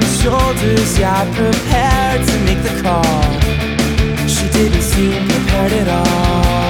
shoulders, yeah, prepared to make the call. She didn't seem prepared at all.